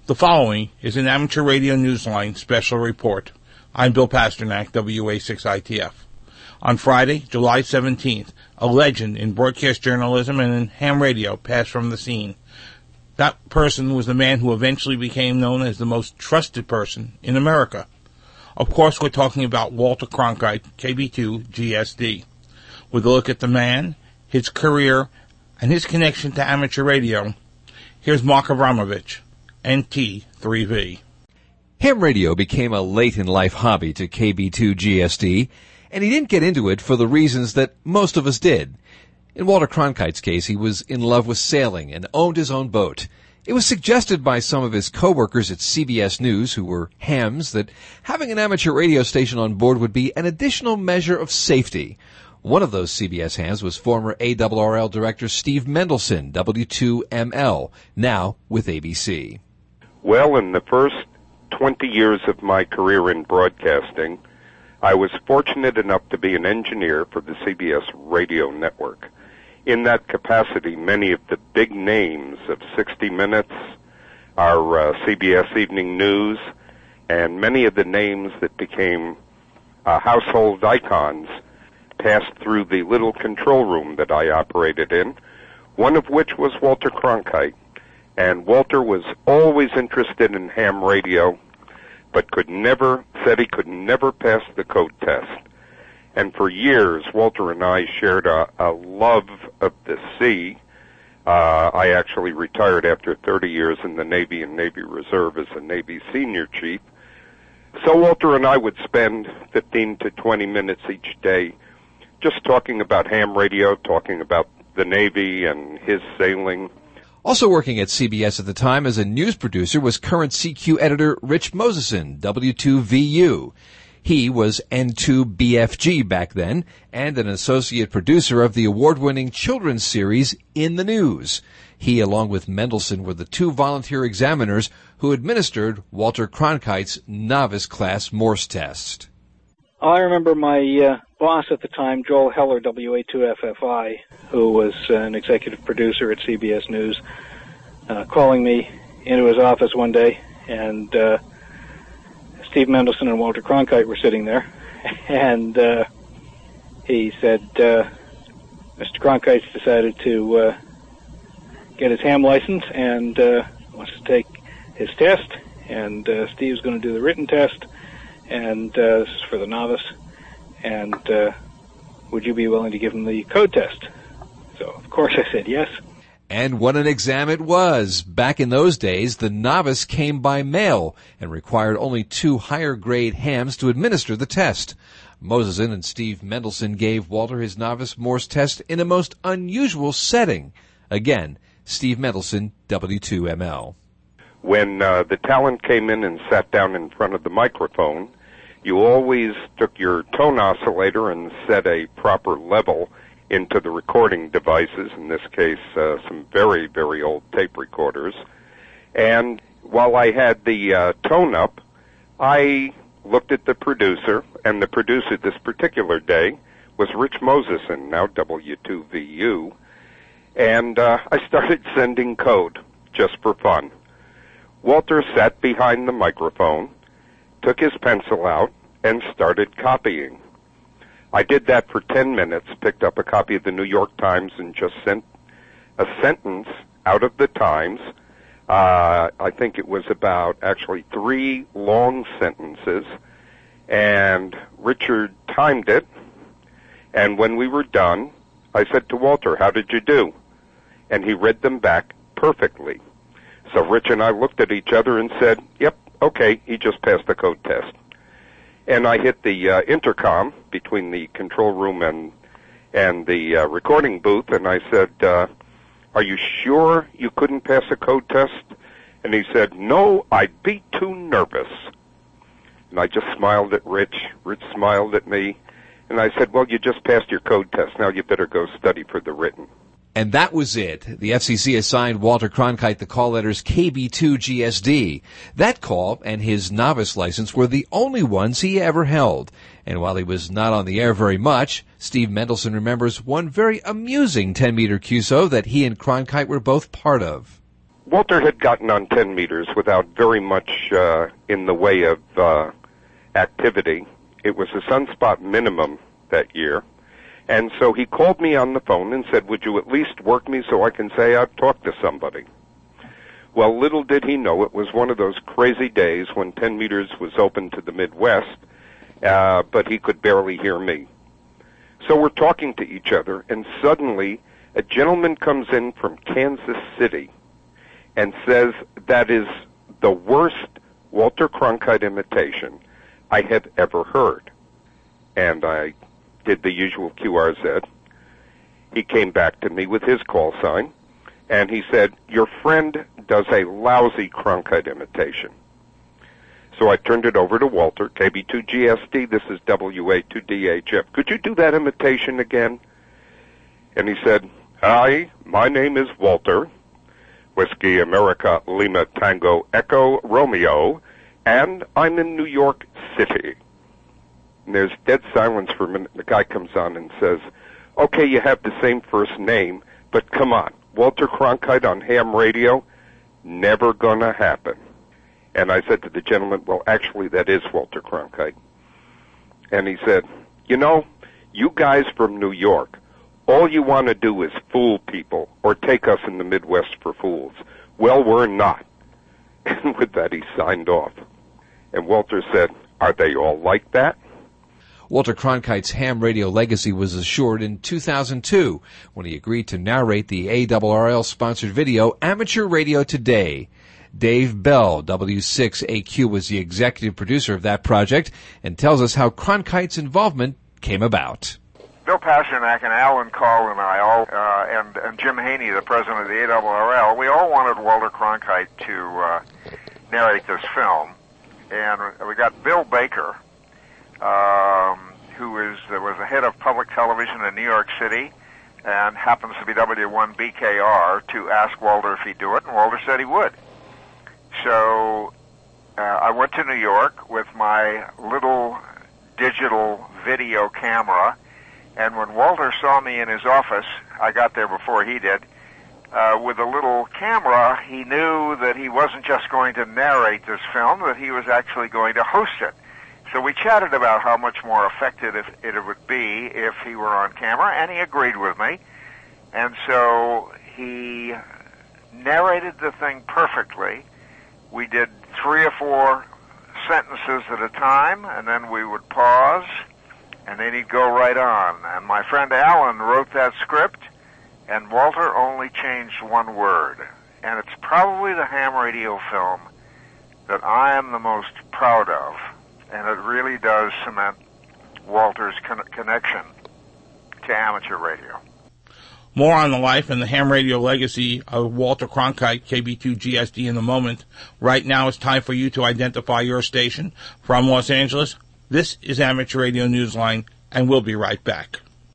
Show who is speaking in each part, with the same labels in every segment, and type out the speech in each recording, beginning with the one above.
Speaker 1: The following is an Amateur Radio Newsline special report. I'm Bill Pasternak, WA6ITF. On Friday, July 17th, a legend in broadcast journalism and in ham radio passed from the scene. That person was the man who eventually became known as the most trusted person in America. Of course, we're talking about Walter Cronkite, KB2 GSD. With a look at the man, his career, and his connection to amateur radio, here's Mark Abramovich, NT3V.
Speaker 2: Ham radio became a late-in-life hobby to KB2 GSD, and he didn't get into it for the reasons that most of us did. In Walter Cronkite's case, he was in love with sailing and owned his own boat. It was suggested by some of his co-workers at CBS News, who were hams, that having an amateur radio station on board would be an additional measure of safety. One of those CBS hams was former ARRL director Steve Mendelson, W2ML, now with ABC.
Speaker 3: Well, in the first 20 years of my career in broadcasting, I was fortunate enough to be an engineer for the CBS radio network. In that capacity, many of the big names of 60 Minutes, our CBS Evening News, and many of the names that became household icons passed through the little control room that I operated in, one of which was Walter Cronkite. And Walter was always interested in ham radio, but said he could never pass the code test. And for years, Walter and I shared a love of the sea. I actually retired after 30 years in the Navy and Navy Reserve as a Navy senior chief. So Walter and I would spend 15 to 20 minutes each day just talking about ham radio, talking about the Navy and his sailing.
Speaker 2: Also working at CBS at the time as a news producer was current CQ editor Rich Moseson, W2VU. He was N2BFG back then, and an associate producer of the award-winning children's series In the News. He, along with Mendelson, were the two volunteer examiners who administered Walter Cronkite's novice class Morse test.
Speaker 4: I remember my boss at the time, Joel Heller, WA2FFI, who was an executive producer at CBS News, calling me into his office one day, and Steve Mendelson and Walter Cronkite were sitting there, and he said, Mr. Cronkite's decided to get his ham license and wants to take his test, and Steve's going to do the written test, and this is for the novice, and would you be willing to give him the code test? So, of course, I said yes.
Speaker 2: And what an exam it was. Back in those days, the novice came by mail and required only 2 higher-grade hams to administer the test. Moseson and Steve Mendelson gave Walter his novice Morse test in a most unusual setting. Again, Steve Mendelson, W2ML.
Speaker 3: When the talent came in and sat down in front of the microphone, you always took your tone oscillator and set a proper level into the recording devices, in this case some very, very old tape recorders. And while I had the tone up, I looked at the producer, and the producer this particular day was Rich Moseson, now W2VU, and I started sending code just for fun. Walter sat behind the microphone, took his pencil out, and started copying. I did that for 10 minutes, picked up a copy of the New York Times, and just sent a sentence out of the Times. I think it was about actually 3 long sentences, and Richard timed it, and when we were done, I said to Walter, "How did you do?" And he read them back perfectly. So Rich and I looked at each other and said, "Yep, okay, he just passed the code test." And I hit the intercom between the control room and the recording booth, and I said, "Are you sure you couldn't pass a code test?" And he said, "No, I'd be too nervous." And I just smiled at Rich. Rich smiled at me. And I said, "Well, you just passed your code test. Now you better go study for the written."
Speaker 2: And that was it. The FCC assigned Walter Cronkite the call letters KB2 GSD. That call and his novice license were the only ones he ever held. And while he was not on the air very much, Steve Mendelson remembers one very amusing 10-meter QSO that he and Cronkite were both part of.
Speaker 3: Walter had gotten on 10 meters without very much in the way of activity. It was a sunspot minimum that year. And so he called me on the phone and said, would you at least work me so I can say I've talked to somebody? Well, little did he know it was one of those crazy days when 10 meters was open to the Midwest, but he could barely hear me. So we're talking to each other, and suddenly a gentleman comes in from Kansas City and says that is the worst Walter Cronkite imitation I have ever heard. And I did the usual QRZ. He came back to me with his call sign, and he said, your friend does a lousy Cronkite imitation. So I turned it over to Walter, KB2GSD, this is WA2DHF. Could you do that imitation again? And he said, hi, my name is Walter, Whiskey America Lima Tango Echo Romeo, and I'm in New York City. And there's dead silence for a minute. The guy comes on and says, okay, you have the same first name, but come on, Walter Cronkite on ham radio? Never gonna happen. And I said to the gentleman, well, actually, that is Walter Cronkite. And he said, you know, you guys from New York, all you want to do is fool people or take us in the Midwest for fools. Well, we're not. And with that, he signed off. And Walter said, are they all like that?
Speaker 2: Walter Cronkite's ham radio legacy was assured in 2002 when he agreed to narrate the ARRL-sponsored video Amateur Radio Today. Dave Bell, W6AQ, was the executive producer of that project and tells us how Cronkite's involvement came about.
Speaker 5: Bill Pasternak and Alan Call and I all, and Jim Haney, the president of the ARRL, we all wanted Walter Cronkite to narrate this film. And we got Bill Baker, who was the head of public television in New York City and happens to be W1BKR, to ask Walter if he'd do it, and Walter said he would. So I went to New York with my little digital video camera, and when Walter saw me in his office, I got there before he did, with a little camera, he knew that he wasn't just going to narrate this film, that he was actually going to host it. So we chatted about how much more effective it would be if he were on camera, and he agreed with me. And so he narrated the thing perfectly. We did 3 or 4 sentences at a time, and then we would pause, and then he'd go right on. And my friend Alan wrote that script, and Walter only changed one word. And it's probably the ham radio film that I am the most proud of, and it really does cement Walter's connection to amateur radio.
Speaker 1: More on the life and the ham radio legacy of Walter Cronkite, KB2GSD, in a moment. Right now it's time for you to identify your station. From Los Angeles, this is Amateur Radio Newsline, and we'll be right back.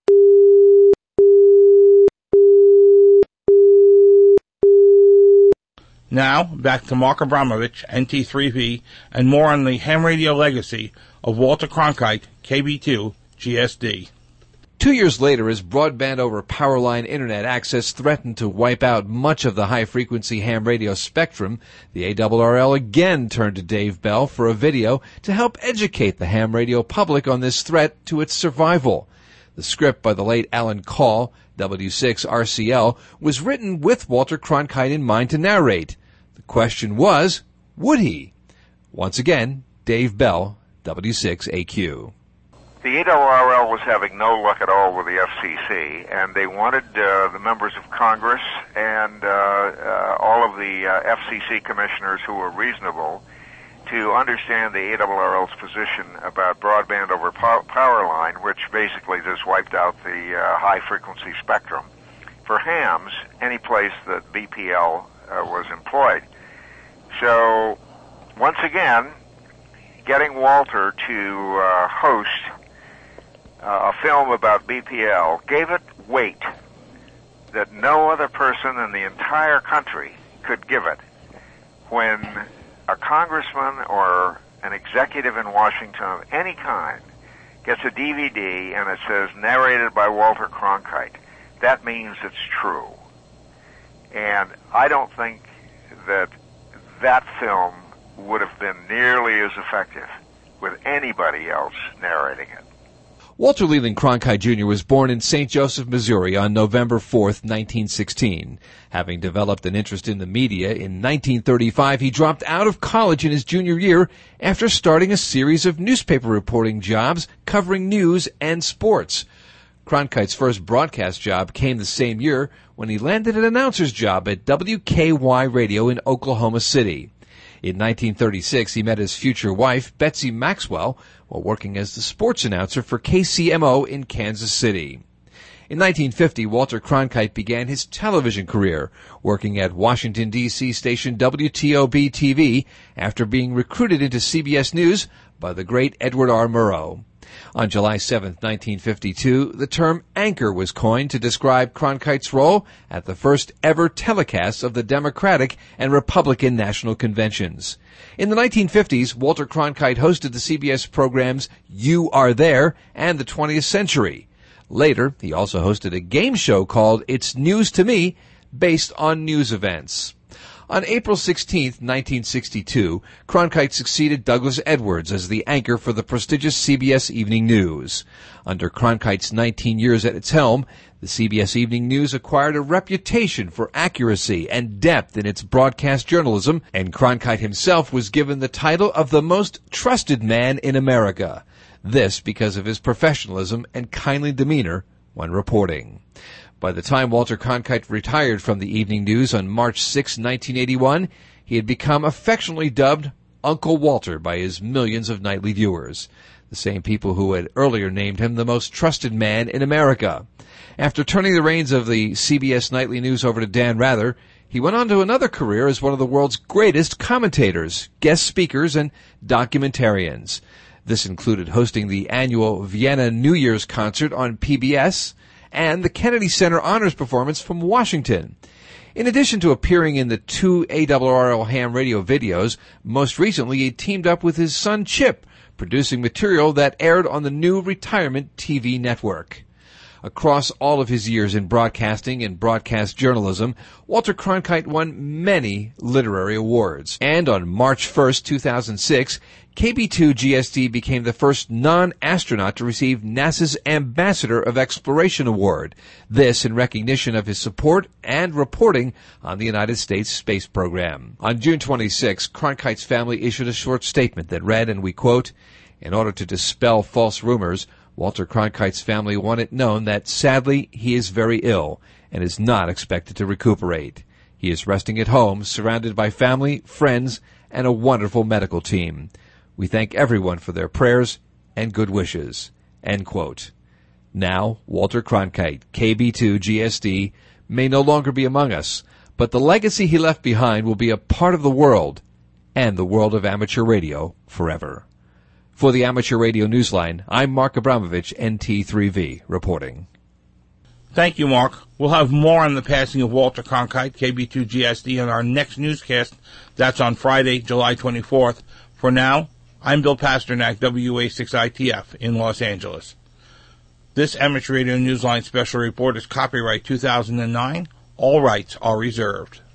Speaker 1: Now, back to Mark Abramovich, NT3V, and more on the ham radio legacy of Walter Cronkite, KB2GSD.
Speaker 2: 2 years later, as broadband over powerline internet access threatened to wipe out much of the high-frequency ham radio spectrum, the ARRL again turned to Dave Bell for a video to help educate the ham radio public on this threat to its survival. The script by the late Alan Call, W6RCL, was written with Walter Cronkite in mind to narrate. The question was, would he? Once again, Dave Bell, W6AQ.
Speaker 5: The ARRL was having no luck at all with the FCC, and they wanted the members of Congress and all of the FCC commissioners who were reasonable to understand the ARRL's position about broadband over power line, which basically just wiped out the high-frequency spectrum for hams any place that BPL was employed. So, once again, getting Walter to host a film about BPL gave it weight that no other person in the entire country could give it. When a congressman or an executive in Washington of any kind gets a DVD and it says narrated by Walter Cronkite, that means it's true. And I don't think that that film would have been nearly as effective with anybody else narrating it.
Speaker 2: Walter Leland Cronkite Jr. was born in St. Joseph, Missouri on November 4th, 1916. Having developed an interest in the media in 1935, he dropped out of college in his junior year after starting a series of newspaper reporting jobs covering news and sports. Cronkite's first broadcast job came the same year when he landed an announcer's job at WKY Radio in Oklahoma City. In 1936, he met his future wife, Betsy Maxwell, while working as the sports announcer for KCMO in Kansas City. In 1950, Walter Cronkite began his television career, working at Washington, D.C. station WTOB-TV after being recruited into CBS News by the great Edward R. Murrow. On July 7, 1952, the term anchor was coined to describe Cronkite's role at the first ever telecasts of the Democratic and Republican national conventions. In the 1950s, Walter Cronkite hosted the CBS programs You Are There and The 20th Century. Later, he also hosted a game show called It's News to Me, based on news events. On April 16, 1962, Cronkite succeeded Douglas Edwards as the anchor for the prestigious CBS Evening News. Under Cronkite's 19 years at its helm, the CBS Evening News acquired a reputation for accuracy and depth in its broadcast journalism, and Cronkite himself was given the title of the most trusted man in America. This because of his professionalism and kindly demeanor when reporting. By the time Walter Cronkite retired from the Evening News on March 6, 1981, he had become affectionately dubbed Uncle Walter by his millions of nightly viewers, the same people who had earlier named him the most trusted man in America. After turning the reins of the CBS Nightly News over to Dan Rather, he went on to another career as one of the world's greatest commentators, guest speakers, and documentarians. This included hosting the annual Vienna New Year's concert on PBS, and the Kennedy Center Honors Performance from Washington. In addition to appearing in the 2 ARRL ham radio videos, most recently he teamed up with his son Chip, producing material that aired on the new retirement TV network. Across all of his years in broadcasting and broadcast journalism, Walter Cronkite won many literary awards. And on March 1, 2006, KB2 became the first non-astronaut to receive NASA's Ambassador of Exploration Award. This in recognition of his support and reporting on the United States space program. On June 26, Cronkite's family issued a short statement that read, and we quote, "In order to dispel false rumors, Walter Cronkite's family want it known that, sadly, he is very ill and is not expected to recuperate. He is resting at home, surrounded by family, friends, and a wonderful medical team. We thank everyone for their prayers and good wishes." End quote. Now, Walter Cronkite, KB2 GSD, may no longer be among us, but the legacy he left behind will be a part of the world, and the world of amateur radio forever. For the Amateur Radio Newsline, I'm Mark Abramovich, NT3V, reporting.
Speaker 1: Thank you, Mark. We'll have more on the passing of Walter Cronkite, KB2 GSD, in our next newscast. That's on Friday, July 24th. For now, I'm Bill Pasternak, WA6ITF, in Los Angeles. This Amateur Radio Newsline special report is copyright 2009. All rights are reserved.